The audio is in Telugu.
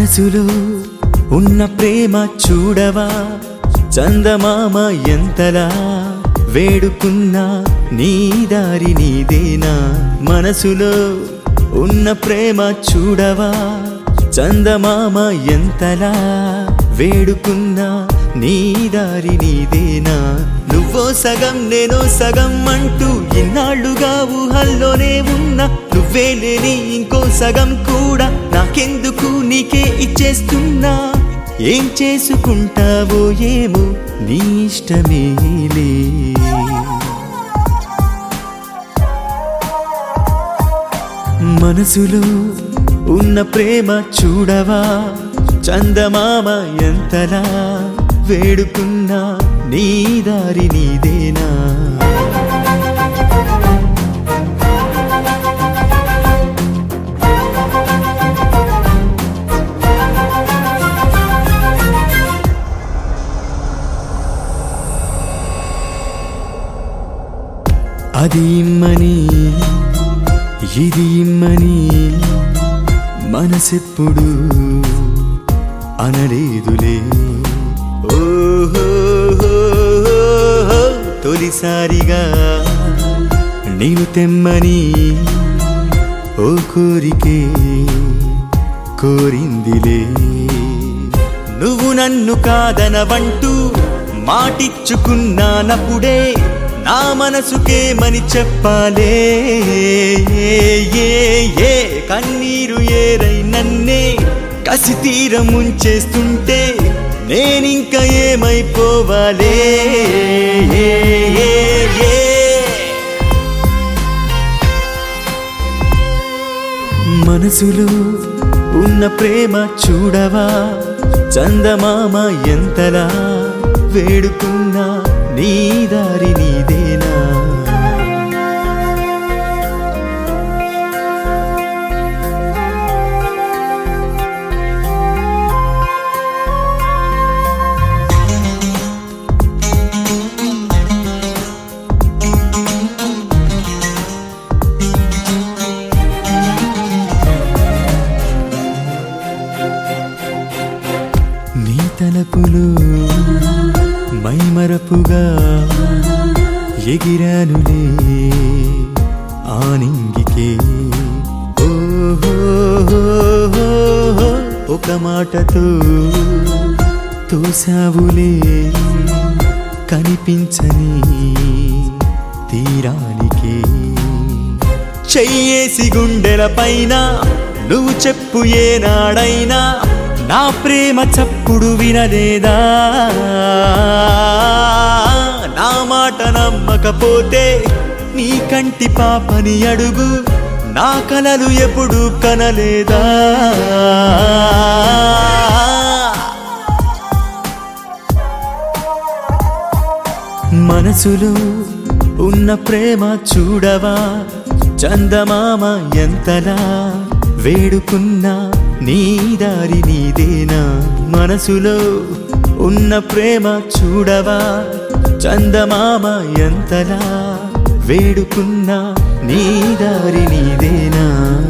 మనసులో ఉన్న ప్రేమ చూడవా చందమామ ఎంతలా వేడుకున్నా నీ దారి నీదేనా మనసులో ఉన్న ప్రేమ చూడవా చందమామ ఎంతలా వేడుకున్నా నీ దారి నీదేనా నువ్వో సగం నేనో సగం అంటూ ఇన్నాళ్ళుగా ఊహల్లోనే ఉన్నా నువ్వే లేని ఇంకో సగం కూడా నాకెందుకు నీకే ఇచ్చేస్తున్నా ఏం చేసుకుంటావో ఏమో నీ ఇష్టమేలే మనసులో ఉన్న ప్రేమ చూడవా చందమామ ఎంతలా వేడుకున్నా నీ దారి నీదేనా అది ఇమ్మని ఇది ఇమ్మని మనసెప్పుడు అనలేదులే ఓహో తొలిసారిగా నీవు తెమ్మని ఓ కోరికే కోరిందిలే నువ్వు నన్ను కాదనవంటూ మాటిచ్చుకున్నానప్పుడే నా మనసుకేమని చెప్పాలే కన్నీరు ఏరై నన్నే కసి తీరం ముంచేస్తుంటే నేనింక ఏమైపోవాలే మనసులో ఉన్న ప్రేమ చూడవా చందమామ ఎంతలా వేడుకున్నా నీ దారి నీదేనా నీ తలపులో మైమరపుగా ఎగిరానులే ఆనింగికే ఓహో ఒక మాటతో తోసావులే కనిపించని తీరానికే చెయ్యేసి గుండెల పైన నువ్వు చెప్పు ఏనాడైనా నా ప్రేమ చప్పుడు వినలేదా నా మాట నమ్మకపోతే నీ కంటి పాపని అడుగు నా కలలు ఎప్పుడు కనలేదా మనసులో ఉన్న ప్రేమ చూడవా చందమామ ఎంతలా వేడుకున్నా నీ దారి నీదేనా మనసులో ఉన్న ప్రేమ చూడవా చందమామ ఎంతలా వేడుకున్నా నీ దారి నీదేనా